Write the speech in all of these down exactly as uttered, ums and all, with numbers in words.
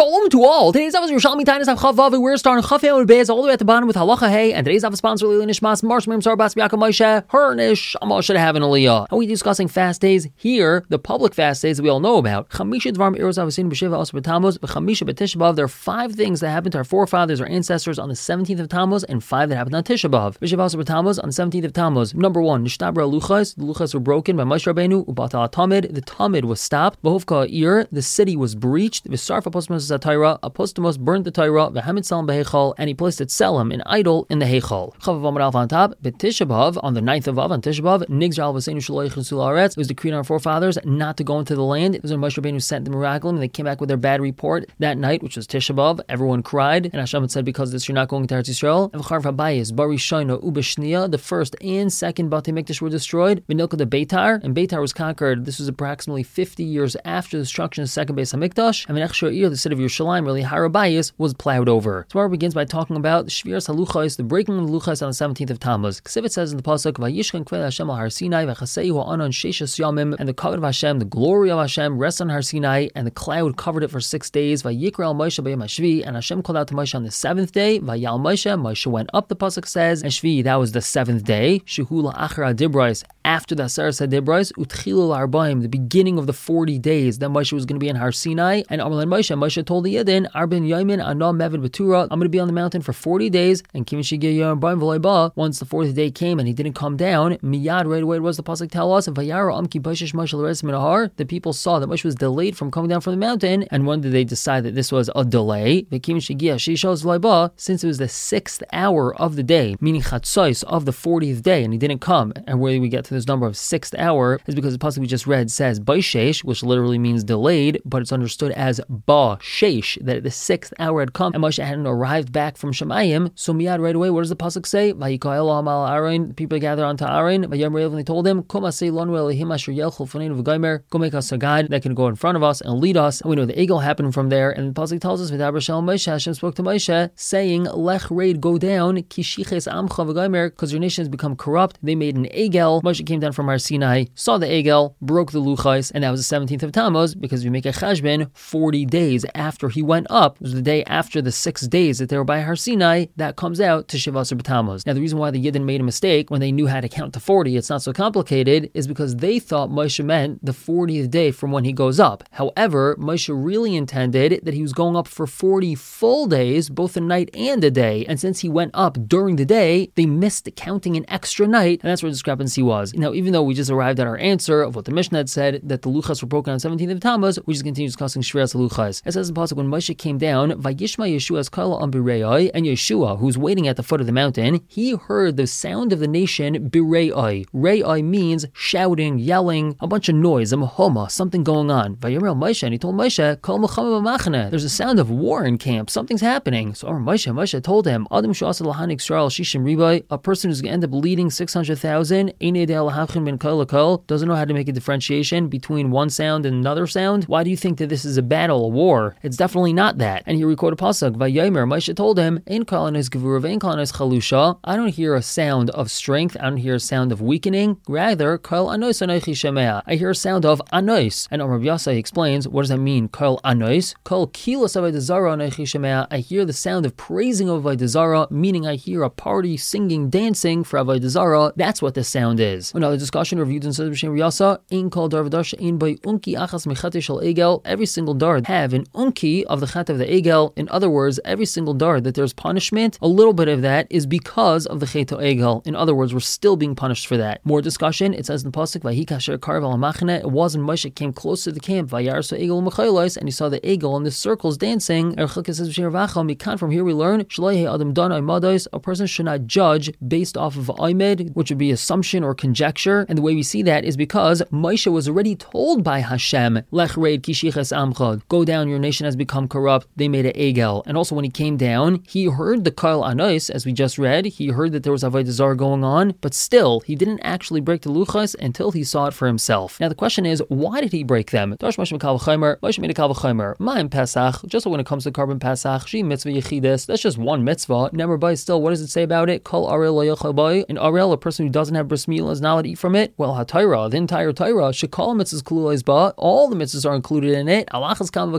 Shalom to all. Today's Avos Yerushalmi Tainis Av Chavav. We're starting Chaf Yod Beis all the way at the bottom with Halacha Hey, and today's Avos sponsor Lili Nishmas Marsh Mim Sar Bas Biakam Moshe her Nish Amal should have an Aliyah. And we discussing fast days here, the public fast days that we all know about. Chamisha Dvarim Eros Avasin B'Shiva Osir B'Tammuz B'Chamisha B'Tisha B'Av. There are five things that happened to our forefathers, our ancestors, on the seventeenth of Tammuz, and five that happened on Tisha B'Av. B'Shiva Osir B'Tammuz on the seventeenth of Tammuz. Number one, Nishtabra Luchas. The Luchas were broken by Moshe Rabbeinu. Ubatal Tamid. The Tamid was stopped. V'Hovka Ir. The city was breached. V'Sarfa Postamos Zatayra. Apostamos burned the Torah. V'Hamid Salam B'Heichal. And he placed it Selam, an idol, in the Heichal. Chavav Amar Alf on top. B'Tisha B'Av on the ninth of Av on Tisha B'Av. Nigzar Al V'Seinu Shaloich Chusul Haaretz. It was decreed on our forefathers not to go into the land. It was when Moshe Rabbeinu sent the miracle, and they came back with their bad report that night, which was Tisha B'Av. Everyone cried, and Hashem had said, because of this, you're not going to Eretz Yisrael. And V'Charv Habayis Barishayna Ubeshniya. The first and second Batei Mikdash were destroyed. V'Nilka the Beitar, and Beitar was conquered. This was approximately fifty years after the destruction of the second Beis Hamikdash. And V'Nech Sha'ir, the city of Yerushalayim, really Harabayis, was plowed over. Tomorrow begins by talking about Shviras Haluchais, the breaking of the Luchais on the seventeenth of Tammuz. Ksivit says in the pasuk, Vayishkan Kvei Hashem al Har Sinai v'Chaseihu Anon Sheshas Yamim, and the covenant of Hashem, the glory of Hashem, rests on Har Sinai, and the cloud covered it for six days. Vayikra al Moshe b'Yom HaShvi, and Hashem called out to Moshe on the seventh day. Vayal Moshe, Moshe went up. The pasuk says, and Shvi, that was the seventh day. Shehu la'achar adibrais, after the Aseres Hadibrais, Utchilu l'Arbaim, the beginning of the forty days that Moshe was going to be in Har Sinai. And Amar Moshe, Moshe told the Yidden, Arbin Yaimin Anam Mevid Batura, I'm going to be on the mountain for forty days. And once the fourth day came and he didn't come down, Miyad, right away, what does the pasuk tell us? The people saw that Moshe was delayed from coming down from the mountain. And when did they decide that this was a delay? Since it was the sixth hour of the day, meaning Chatzos of the fortieth day, and he didn't come. And where we get to this number of sixth hour is because the pasuk we just read says Baishesh, which literally means delayed, but it's understood as Ba Shesh, that the sixth hour had come and Moshe hadn't arrived back from Shemayim. So miyad, right away, what does the pasuk say? Vayikael al Aaron, the people gathered onto Aaron. Vayamrev, and they told him, Kom asei lanu elihim asher yelchol faneinu v'gaimer. Go make us a guide that can go in front of us and lead us. And we know the Egel happened from there. And the pasuk tells us, V'daber shel Moshe, Hashem spoke to Moshe, saying, Lech raid, go down, ki shiches amcha v'gaimer, because your nation has become corrupt. They made an Egel. Moshe came down from Har Sinai, saw the Egel, broke the Luchais, and that was the seventeenth of Tammuz, because we make a chashbon forty days after he went up. It was the day after the six days that they were by Har Sinai. That comes out to Shiva Asar B'Tammuz. Now, the reason why the Yidden made a mistake when they knew how to count to forty, it's not so complicated, is because they thought Moshe meant the fortieth day from when he goes up. However, Moshe really intended that he was going up for forty full days, both a night and a day. And since he went up during the day, they missed counting an extra night, and that's where the discrepancy was. Now, even though we just arrived at our answer of what the Mishnah had said, that the Luchas were broken on the seventeenth of Tammuz, we just continue discussing Shviras Luchas. It says in the pasuk, when Moshe came down, Vayishma Yeshua's kala on Birei, and Yeshua, who's waiting at the foot of the mountain, he heard the sound of the nation Birei. Rei means shouting, yelling, a bunch of noise, a mahoma, something going on. Vayimel Moshe, and he told Moshe, Kol Mechama B'Machane, there's a sound of war in camp, something's happening. So Moshe, Moshe told him, Adam Shu'asa Lahanik Yisrael Shishim Ribai, a person who's going to end up leading six hundred thousand, doesn't know how to make a differentiation between one sound and another sound. Why do you think that this is a battle, a war? It's definitely not that. And here we quote a pasuk, Vayomer, Moshe told him, Ein kalanos gevura ve'ein kalanos chalusha. I don't hear a sound of strength, I don't hear a sound of weakening. Rather, kol anos anochi shemea. I hear a sound of anos. And Rabbi Yasai explains, what does that mean? Kol anos, kol kilos avodah zara anochi shemea. I hear the sound of praising of avodah zara, meaning I hear a party singing, dancing for avodah zara. That's what the sound is. Another discussion reviewed in Seder B'Shem Yasa. Ein kol dar v'dash ein by unki achas mechate shel egel. Every single dar have an unki of the chet of the egel. In other words, every single dar that there's punishment, a little bit of that is because of the chet of egel. In other words, we're still being punished for that. More discussion. It says in the pasuk, Vahi kasher karv al machane. It was when Moshe came close to the camp. Vayarso egel mechaylos, and he saw the egel in the circles dancing. Erchuk says B'Shem Ravacha. Mikan, from here we learn Shloi adam dan aimados. A person should not judge based off of aimed, which would be assumption or conjecture. And the way we see that is because Moshe was already told by Hashem, Lech reid kishiches amchad, go down, your nation has become corrupt. They made an egel. And also when he came down, he heard the kol anos, as we just read. He heard that there was avodah zarah going on, but still, he didn't actually break the luchas until he saw it for himself. Now the question is, why did he break them? Darsh Moshe Kal V'Chomer, Moshe made a Kal V'Chomer. Ma'im Pesach, just when it comes to carbon Pesach, she mitzvah yechidus, that's just one mitzvah. Never by still, what does it say about it? Kol arel lo yochel bay. An arel, a person who doesn't have bris milah, is not allowed to eat from it. Well, ha-Torah, the entire Torah, shekol mitzvahs kululais ba, all the mitzvahs are included in it. Alachas kam v'kama,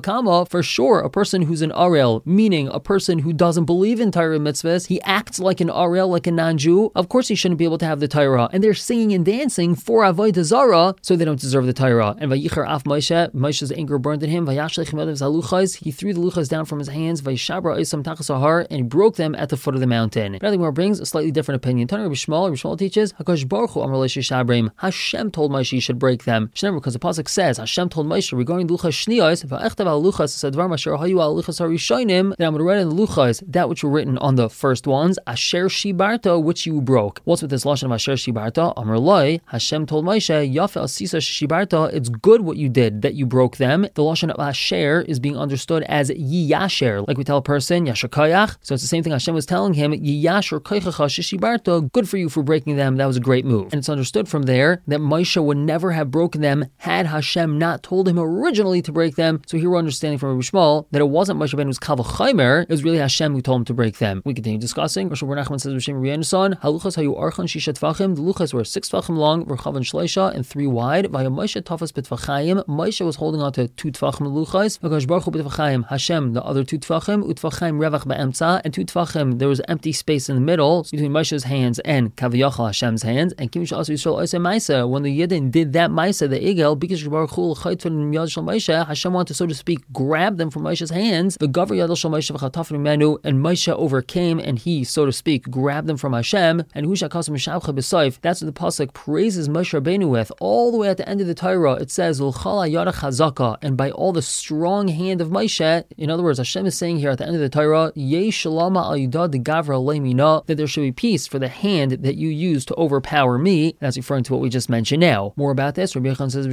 Torah, for sure, a person who's an Arel, meaning a person who doesn't believe in Torah mitzvahs, he acts like an Arel, like a non-Jew, of course he shouldn't be able to have the Torah. And they're singing and dancing for Avodah Zarah, so they don't deserve the Torah. And Vayichar af Moshe, Moshe's anger burned in him, Vayashlech Medav Zaluchas, he threw the luchas down from his hands, Vayishabra Isam Tachas Ahar, and he broke them at the foot of the mountain. But Gemara brings a slightly different opinion. Tana Rabbi Shmuel, Rabbi Shmuel teaches, Hakadosh Baruch Hu Amar Shabrim, Hashem told Moshe he should break them. Remember, because the pasuk says Hashem told Moshe regarding luchas shniyos, Va'echtav al luchas sadvar masher hayu al luchas harishonim, that I'm going to write in the luchas that which were written on the first ones, Asher Shibarta, which you broke. What's with this lashon of Asher Shibarta? Amar Loi, Hashem told Moshe, Yafe asisa Shibarta, it's good what you did that you broke them. The lashon of Asher is being understood as Yiyasher, like we tell a person Yasher Koyach. So it's the same thing Hashem was telling him, Yiyasher Koychacha Shishibarta, good for you for breaking them. That was a great move. And it's understood from there that Moshe would never have broken them had Hashem not told him originally to break them. So here we're understanding from Rabbi Shmuel that it wasn't Moshe Rabbeinu's Kal V'Chomer, it was really Hashem who told him to break them. We continue discussing. Rosh Nachman says B'Shem Rabbi Yonasan, Haluchas hayu archan shisha tvachim. The luchas were six tvachim long, v'chavan shleisha, and three wide. V'haya Moshe tafas b'tvachayim. Moshe was holding on to two tvachim luchas. V'kadosh Baruch Hu b'tvachayim. Hashem the other two tvachim. Utvachayim revach ba'emtza, and two tvachim there was empty space in the middle between Moshe's hands and Kaviyachal Hashem's hands. And Kim Shal Yisrael Osei Maisa, when the Yidden did that Maisa, the Egel, because Baruch Hu l'chaytvan yad shel Moshe, Hashem wanted to, so to speak, grab them from Moshe's hands. The Gavar yadol shel Moshe v'chatafnu menu, and Moshe overcame, and he, so to speak, grabbed them from Hashem. And Husha Kasam Shavcha B'Saif. That's what the pasuk praises Moshe Rabbeinu with. All the way at the end of the Torah, it says L'chala yada chazaka, and by all the strong hand of Moshe. In other words, Hashem is saying here at the end of the Torah, Yeh shalama al yudad de gavra leimina, that there should be peace for the hand that you use to overpower me. That's referring to what we just mentioned now. More about this, Rabbi Yechon says,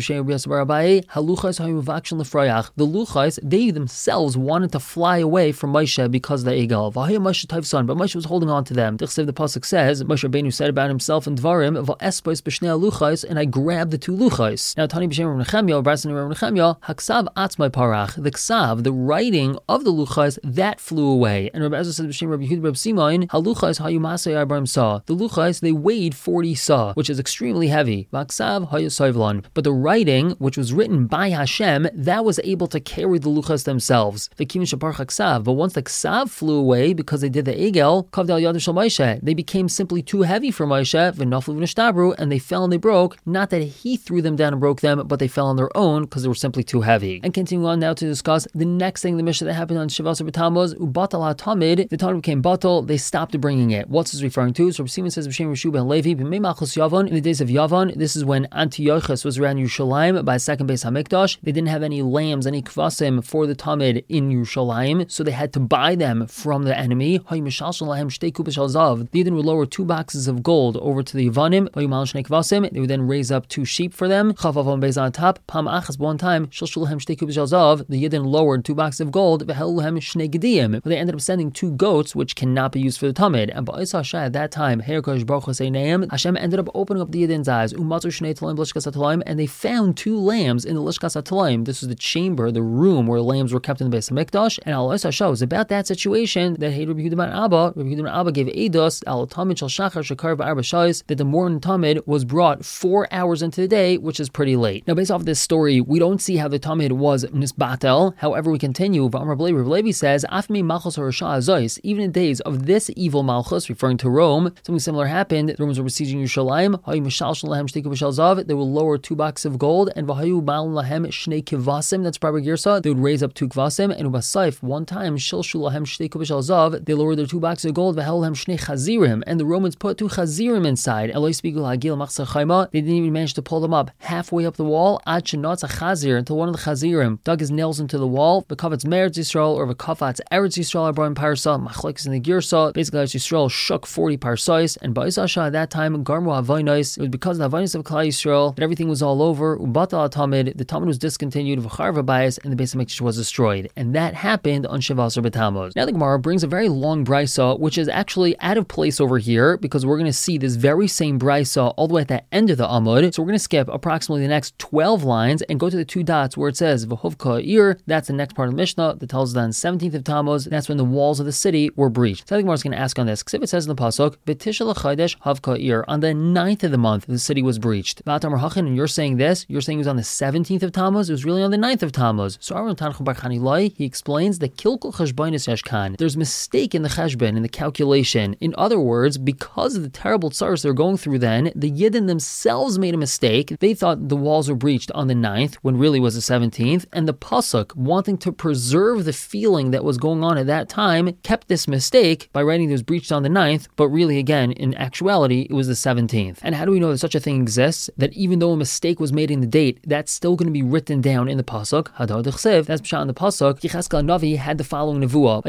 Haluchas hayuvakshin lefrayach. The luchas, they themselves wanted to fly away from Moshe because of the Egel. V'haya Moshe Taivson, but Moshe was holding on to them. The pasuk says, Moshe Rabbeinu said about himself in Dvarim, V'espos b'shnei luchas, and I grabbed the two luchas. Now, Tani b'shem Rav Nechemya, Brasin Rav Nechemya, Haksav atzmai parach. The ksav, the writing of the luchas, that flew away. And Rabbi Ezra says b'shem Rabbi Yehuda Rabbi Simon, Haluchas hayumasei arba'im sa. The luchas, they weighed forty sa, which is extremely heavy. V'aksav hayusayvlon. But the writing, which was written by Hashem, that was able to carry the luchas themselves. The kimin shapar ksav. But once the ksav flew away because they did the egel, kavdal yad shel Moshe, they became simply too heavy for Moshe, v'naflu v'nishtabru, and they fell and they broke. Not that he threw them down and broke them, but they fell on their own because they were simply too heavy. And continuing on now to discuss the next thing, the mission that happened on Shavasar B'Tammuz, ubatal ha-tamid, the Talmud became batal, they stopped bringing it. What's this referring to? So Rabbi Simon says, B'Shem Rishu ben Levi, b'mei malchus Yavon, in the days of Yavon, this is when Antiochus was around Yerushalayim by second base HaMikdash. They didn't have any lambs, any kvasim for the tamid in Yerushalayim, so they had to buy them from the enemy. The Yidden would lower two boxes of gold over to the Yavanim. They would then raise up two sheep for them. On top, one time, the Yidden lowered two boxes of gold. But they ended up sending two goats, which cannot be used for the tamid. And at that time, Hashem ended up opening up the Yidden's eyes, and they found two lambs in the Lishkas HaTalayim. This was the chamber, the room where lambs were kept in the Beis HaMikdash. And Al Hashem was about that situation that hey, Rabbi Yehuda ben Abba, Rabbi Yehuda ben Abba gave Eidos al Tamid shel Shachar shekar ba'arba shais, that the morning Tamid was brought four hours into the day, which is pretty late. Now, based off this story, we don't see how the Tamid was nisbatel. However, we continue. V'amar Rabbi Levi says, Afmi malchus harasha azois, even in days of this evil malchus, referring to Rome, something similar happened. The Romans were besieging Yerushalayim. Hayu mishal shel lahem shtei kivashal zav. They will lower two boxes of gold, and v'hayu malin lahem shnei kivasim. That's probably girsa. They would raise up two kvasim, and ubasaif one time shilshu lahem shtei kivashal zav. They lowered their two boxes of gold, v'hel lahem shnei chazirim, and the Romans put two chazirim inside. Eloi spigul hagil machzor chayma. They didn't even manage to pull them up halfway up the wall. Ad shenatz a chazir, until one of the chazirim dug his nails into the wall. V'kavatz meretz Yisrael, or v'kavatz eretz Yisrael abraham parsa machlekes in the girsa. Basically, Eretz Yisrael shook forty parsais, and ba'isasha at that time garmu havaynais. It was because of the havaynais of Klal Yisrael that everything was all over. Ubatal tamid, the tamid was discontinued. V'char v'bayis, and the Beis HaMikdash was destroyed, and that happened on Shavasar B'Tammuz. Now the Gemara brings a very long brisa, which is actually out of place over here because we're going to see this very same brisa all the way at the end of the Amud. So we're going to skip approximately the next twelve lines and go to the two dots where it says V'hovka ir. That's the next part of the Mishnah that tells us that on seventeenth of Tammuz, that's when the walls of the city were breached. So I think Gemara is going to ask on this because if it says in the pasuk B'tishel l'chaydesh havka ir, on the ninth of the month the city was breached. And you're saying this, you're saying it was on the seventeenth of Tammuz. It was really on the ninth of Tammuz. So our Tanchum Bar Chanilai, he explains that Kilkul Cheshbainis Yashkan. There's a mistake in the Cheshbon, in the calculation. In other words, because of the terrible tsaros they're going through then, the Yidden themselves made a mistake. They thought the walls were breached on the ninth, when really was the seventeenth, and the Pasuk, wanting to preserve the feeling that was going on at that time, kept this mistake by writing it was breached on the ninth, but really again, in actuality, it was the seventeenth. And how do we know that such a thing exists? That even though a mistake was made in the date, that's still going to be written down in the Pasuk. Hadar d'chsev, that's Pshat in the Pasuk. Yechezkel Navi had the following nevuah.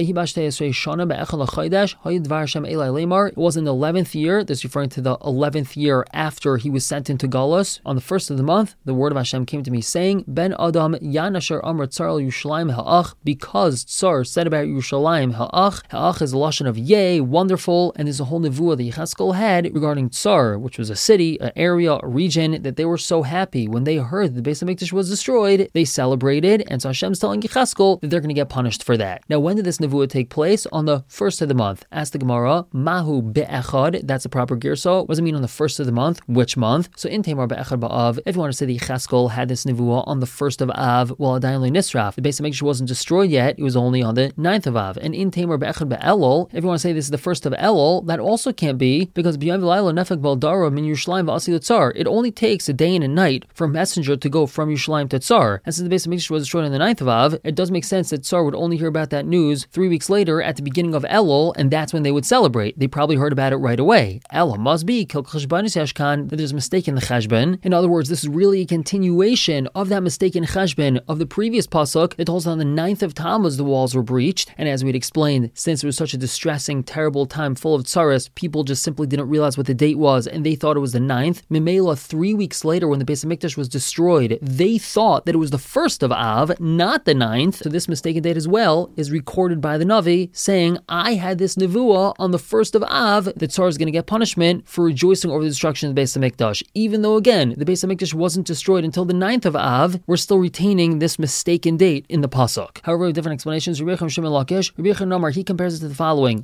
It was in the eleventh year, this is referring to the eleventh year after he was sent into Galus. On the first of the month, the word of Hashem came to me saying, Ben Adam Yan Asher Amar Tsar al Yerushalayim Ha'ach, because Tsar said about Yerushalayim Ha'ach. Ha'ach is a lashon of yay, wonderful, and there's a whole nevuah that Yechezkel had regarding Tsar, which was a city, an area, a region, that they were so happy when they heard the Beis HaMikdash was destroyed, they celebrated, and so Hashem's telling Yechezkel that they're going to get punished for that. Now, when did this nevuah take place? On the first of the month. Ask the Gemara, Mahu Be'echad, that's a proper girsa. What does it mean on the first of the month? Which month? So in Tamar Be'echad Ba'av, if you want to say that Yechezkel had this nevuah on the first of Av, while Adayin Lo Nisraf, the Beis HaMikdash wasn't destroyed yet, it was only on the ninth of Av. And in Tamar Be'echad Be'elul, if you want to say this is the first of Elul, that also can't be, because B'yom V'layla Nefek Baldara Min Yerushalayim V'asi L'Tzar. It only takes a day and a night for a messenger to go from Yerushalayim to Tsar. And since the Beis HaMikdash was destroyed on the ninth of Av, it does make sense that Tsar would only hear about that news three weeks later at the beginning of Elul, and that's when they would celebrate. They probably heard about it right away. Elul must be Kilkul Cheshbainis Yashkan, that there's a mistake in the Cheshbon. In other words, this is really a continuation of that mistake in Cheshbon of the previous pasuk that told us on the ninth of Tammuz the walls were breached. And as we'd explained, since it was such a distressing, terrible time full of tsaras, people just simply didn't realize what the date was, and they thought it was the ninth. Mimela, three weeks later, when the Beis HaMikdash was destroyed, they thought that it was the first of Av, not the ninth. So this mistaken date as well is recorded by the Navi, saying, I had this nevuah on the first of Av that Tsar is going to get punishment for rejoicing over the destruction of the Beis HaMikdash. Even though, again, the Beis HaMikdash wasn't destroyed until the ninth of Av, we're still retaining this mistaken date in the pasuk. However, with different explanations, Rabbi Yechon Shimon Lakish, Rabbi Yechon Namar, he compares it to the following: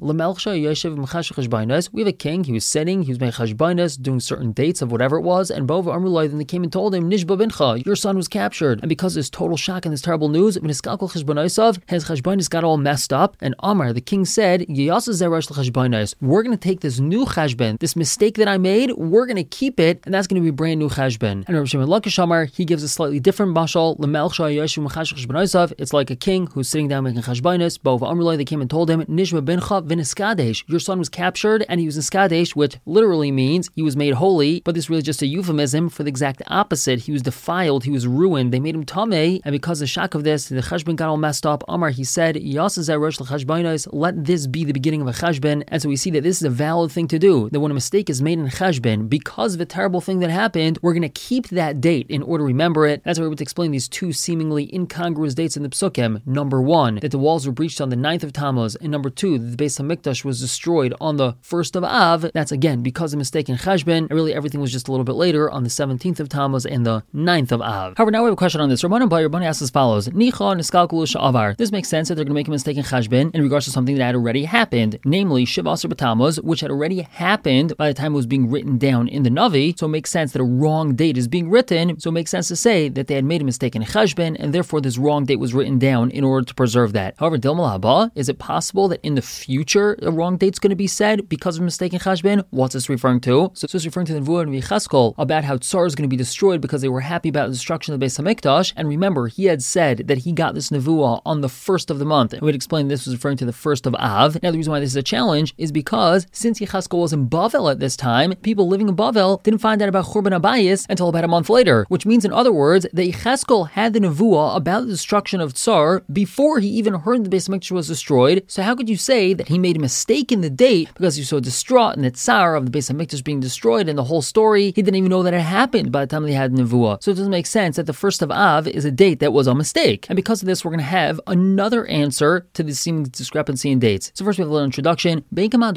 we have a king, he was sitting, he was making cheshbainos, doing certain dates of whatever it was, and Bova Amrulai, then they came and told him, Nishba bincha, your son was captured. And because of this total shock and this terrible news, his cheshbainos got all messed up, and Amar, the king, said, we're going to take this new cheshbon, this mistake that I made, we're going to keep it, and that's going to be brand new cheshbon. And Rabbi Shimon Lakish Amar, he gives a slightly different mashal. It's like a king who's sitting down making cheshbainos. Bova Amrulai, they came and told him, Nishba bincha v'niskadesh, your son was captured, and he was in Skadesh, which literally means he was made holy, but this is really just a euphemism for the exact opposite. He was defiled, he was ruined, they made him tamei, and because of the shock of this, the cheshbon got all messed up. Amar, he said, let this be the beginning of a cheshbon. And so we see that this is a valid thing to do, that when a mistake is made in cheshbon, because of the terrible thing that happened, we're going to keep that date in order to remember it. That's why we're able to explain these two seemingly incongruous dates in the psukim. Number one, that the walls were breached on the ninth of Tammuz, and number two, that the Beis HaMikdash was destroyed on the first of Av. That's again because of mistake in cheshbon, and really everything was just a little bit later on the seventeenth of Tammuz and the ninth of Av. However, now we have a question on this. Rabbanan Bar Rabbanan asks as follows: Nicha niskalkulu sha'avar. This makes sense that they're going to make a mistake in cheshbon in regards to something that had already happened, namely Shiva Asar B'Tammuz, which had already happened by the time it was being written down in the Navi. So it makes sense that a wrong date is being written. So it makes sense to say that they had made a mistake in cheshbon, and therefore this wrong date was written down in order to preserve that. However, Dilmal Haba, is it possible that in the future a wrong date's going to be said because of a mistake in cheshbon? What's this referring to? So it's referring to the Nevuah and Yechezkel about how Tsar is going to be destroyed because they were happy about the destruction of the Beis HaMikdash. And remember, he had said that he got this Nevuah on the first of the month. And we'd explain this was referring to the first of Av. Now, the reason why this is a challenge is because since Yechezkel was in Bavel at this time, people living in Bavel didn't find out about Churban Abayis until about a month later, which means, in other words, that Yechezkel had the Nevuah about the destruction of Tsar before he even heard the Beis HaMikdash was destroyed. So how could you say that he made a mistake in the date because he was so distraught in the tsar of the Beis HaMikdash being destroyed and the whole story? He didn't even know that it happened by the time they had Nevuah. So it doesn't make sense that the first of Av is a date that was a mistake. And because of this, we're going to have another answer to the seeming discrepancy in dates. So first we have a little introduction. Whether according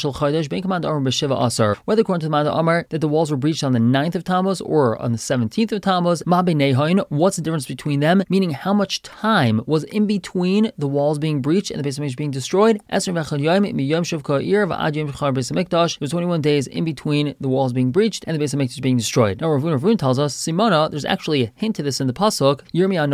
to the Manda Amar that the walls were breached on the ninth of Tammuz or on the seventeenth of Tammuz, what's the difference between them? Meaning, how much time was in between the walls being breached and the Beis HaMikdash being destroyed? It was twenty-one days in between the walls being breached and the Beis HaMikdash being destroyed. Now, Rav Huna tells us, Simona, there's actually a hint to this in the pasuk. Yirmiyah Navi, when he's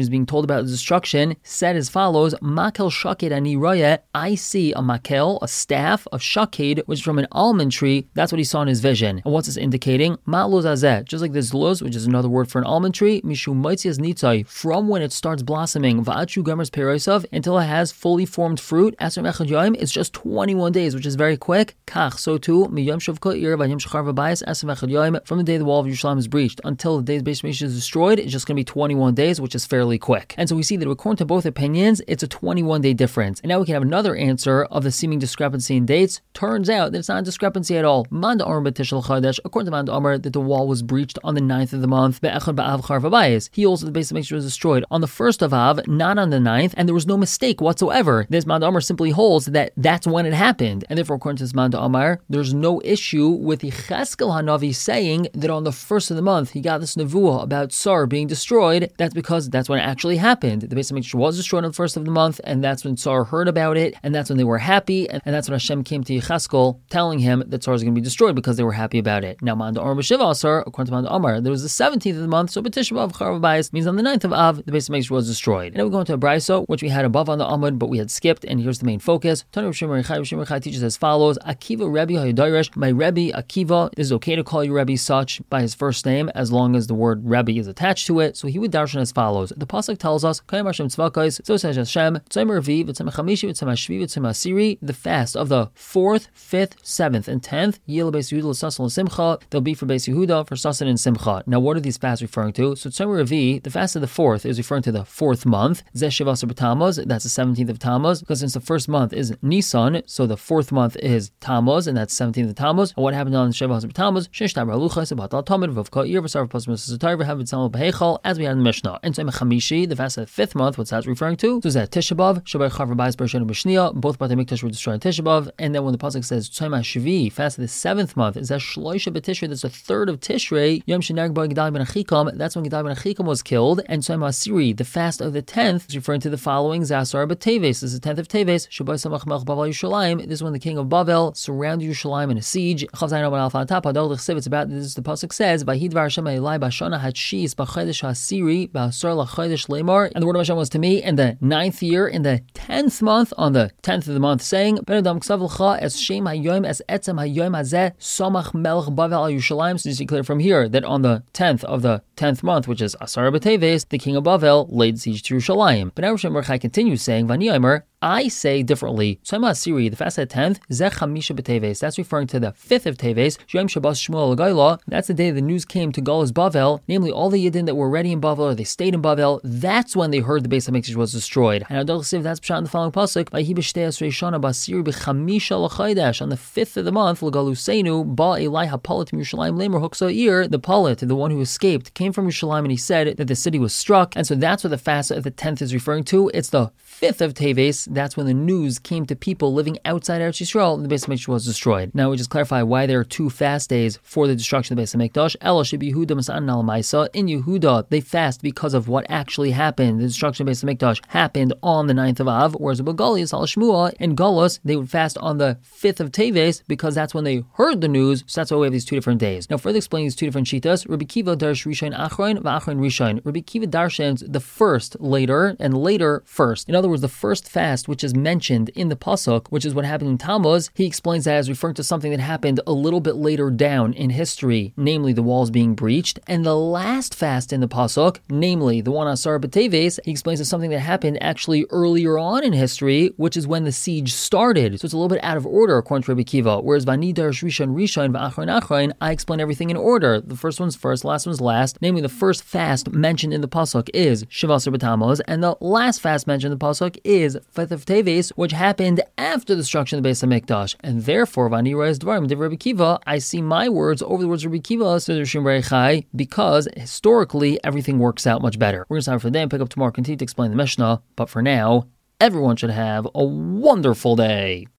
was being told about the destruction, said as follows, Makel shaked ani raya, I see a makel, a staff, a shaked, which is from an almond tree. That's what he saw in his vision. And what's this indicating? Ma'luz azeh, just like this luz, which is another word for an almond tree, mishu maitzias nitzai, from when it starts blossoming, va'achu gamers perosav, until it has fully formed fruit, asr mechad yom, it's just twenty-one days, which is very quick. Kach, so too, miyom shavkot ir, vayim shachar v'bayis, asr mechad yom, from the day the wall of Yerushalayim is breached until the day the Beis Hamikdash is destroyed, it's just going to be twenty-one days, which is fairly quick. And so we see that according to both opinions, it's a twenty-one day difference. And now we can have another answer of the seeming discrepancy in dates. Turns out that it's not a discrepancy at all. Manda Amar b'Tishel Chodesh, according to Manda Amar, that the wall was breached on the ninth of the month. Be'echad ba'av char v'bayis. He also, the Beis Hamikdash was destroyed on the first of Av, not on the ninth, and there was no mistake whatsoever. This Manda Amar simply holds that that's when it happened. And therefore, according to this Manda Amar, there's no issue with Yecheskel Hanavi saying that on the first of the month he got this nevuah about Tsar being destroyed. That's because that's when it actually happened. The Beis Hamikdash was destroyed on the first of the month, and that's when Tsar heard about it, and that's when they were happy, and, and that's when Hashem came to Yecheskel telling him that Tsar is going to be destroyed because they were happy about it. Now, Manda Amar b'Shiva Asar, according to Manda Amar, there was the seventeenth of the month, so B'Tisha B'Av Charav Bayis means on the ninth of Av, the Beis Hamikdash was destroyed. And then we go into a brayso, which we had above on the Amud, but we had skipped, and here's the main focus. Tanu Rav Shimon Yochai, Rav Shimon Yochai teaches as follows: Akiva Rebbe HaYodayresh, my Rebbe Akiva, it is okay to call your Rebbe such by his first name as long as the word Rebbe is attached to it. So he would darshan as follows. The pasuk tells us, Kayim Hashem tzvakos, so says Hashem, Tzom Revi, V'tzem Chamishi, V'tzem Hashvi, V'tzem Asiri, the fast of the fourth, fifth, seventh, and tenth, Yil Beis Yehuda L'Sasan L'Simcha, they'll be for Beis Yehuda, for Sasan and Simcha. Now what are these fasts referring to? So Tzom Revi, the fast of the fourth, is referring to the fourth month. Zeh Shivasar B'Tammuz, that's the seventeenth of Tammuz, because since the first month is Nisan, so the fourth month is Tammuz, and that's seventeenth of Tammuz. And what happened on Shivasar B'Tammuz? Shesh Tar Halucha, Sebatal Tamid, Vavka Ir, V'Sar V'Pasmas Zatar, V'Hav V'Tzal B'Heichal, as we had in the Mishnah. And Tzom Chamishi, the fast of the fifth month, what's that referring to? So that Tisha B'Av, Shabbat Chav V'Bayis B'Rishon B'Shnia, both B'Tei Mikdash were destroyed on Tisha B'Av. And then when the pasuk says Tzom HaShvi, fast of the seventh month, is that Shloisha B'Tishrei, that's the third of Tishrei, Yom Shenarg Bo Gedaliah Ben Achikam, that's when Gedaliah Ben Achikam was killed. And Tzom HaSiri, the fast of the tenth, is referring to the following: Zasar B'Teves, this is the tenth of Teves, Shabbat Samach Melch Bavel Yerushalayim, this is when the king of Bavel surrounded Yerushalayim in a siege. Chav Zayin Rabban Alpha Tap Hadol L'Chsev, it's about this. The pasuk says, Vayidvar Hashem Elai B'Shana Hatshis B'Chodesh HaSiri B'Asar L'Chodesh Lemar, and the word of Hashem was to me in the ninth year, in the tenth month, on the tenth of the month, saying, Ben Adam Ksav L'Cha Es Shem Hayom Es Etzem Hayom Hazeh Samach Melch Bavel Al Yerushalayim. So you see clear from here that on the tenth of the tenth month, which is Asar B'Teves, the king of Bavel laid siege to Yerushalayim. But now Rav Shimon Yochai continues saying, Vani Yomer, I say differently. Tzom HaSiri, the fast of the tenth, Zeh Chamisha B'Teves, that's referring to the fifth of Teves, Yom Shabbos Shmuel L'Gayla, that's the day the news came to Galus Bavel, namely all the Yidden that were already in Bavel, or they stayed in Bavel, that's when they heard the Beis Hamikdash was destroyed. And Adol Chsiv, that's pshat in the following pasuk, Vayhi B'Shtei Asrei Shana B'Asiri B'Chamisha L'Chodesh, on the fifth of the month, L'Galuseinu, Ba Elai HaPalit Yerushalayim Lemer Huksair, the Palit, the one who escaped, came from Yerushalayim, and he said that the city was struck, and so that's what the fast of the tenth is referring to. It's the fifth of Teves, that's when the news came to people living outside Eretz Yisrael, and the Beis Hamikdash was destroyed. Now we just clarify why there are two fast days for the destruction of the Beis Hamikdash. Ela Shebi Yehuda Mas'an Al Maisa. In Yehuda, they fast because of what actually happened. The destruction of the Beis Hamikdash happened on the ninth of Av, whereas in Galus, Al Shmuah, in Galus, they would fast on the fifth of Teves because that's when they heard the news. So that's why we have these two different days. Now, further explaining these two different shitas, Rabbi Kiva darsh Rishon Achron, V'Achron Rishon. Rabbi Kiva darshans the first later and later first. In other words, the first fast, which is mentioned in the pasuk, which is what happened in Tammuz, he explains that as referring to something that happened a little bit later down in history, namely the walls being breached. And the last fast in the pasuk, namely the one on Asar B'Teves, he explains as something that happened actually earlier on in history, which is when the siege started. So it's a little bit out of order according to Rabbi Kiva. Whereas Vani darsh Rishon Rishon V'Achron Achron, I explain everything in order. The first one's first, the last one's last. Namely, the first fast mentioned in the pasuk is Shivasar B'Tammuz, and the last fast mentioned in the pasuk is fifth of Teves, which happened after the destruction of the Beis Hamikdash. And therefore, Vani Rayas Dvarim Div Rabbi Kiva, I see my words over the words of Rabbi Kiva, says Rav Shimon Yochai, because historically everything works out much better. We're going to start for the day and pick up tomorrow, continue to explain the Mishnah. But for now, everyone should have a wonderful day.